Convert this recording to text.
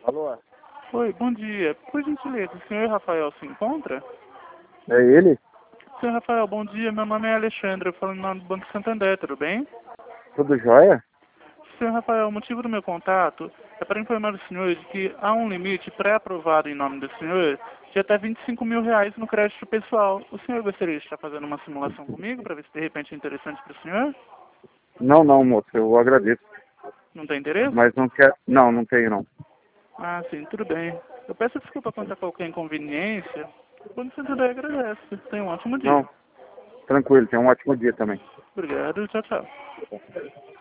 Alô? Oi, bom dia. Por gentileza, o senhor Rafael se encontra? É ele? Senhor Rafael, bom dia. Meu nome é Alexandre, eu falo no nome do Banco Santander, tudo bem? Tudo jóia? Senhor Rafael, o motivo do meu contato é para informar o senhor de que há um limite pré-aprovado em nome do senhor de até R$ 25.000 no crédito pessoal. O senhor gostaria de estar fazendo uma simulação comigo para ver se de repente é interessante para o senhor? Não, não, moço, eu agradeço. Não tem interesse? Mas não quero. Não, não tenho não. Ah, sim, tudo bem. Eu peço desculpa quanto a qualquer inconveniência. O Banco Santander agradece. Tenha um ótimo dia. Não, tranquilo, tenha um ótimo dia também. Obrigado, tchau, tchau.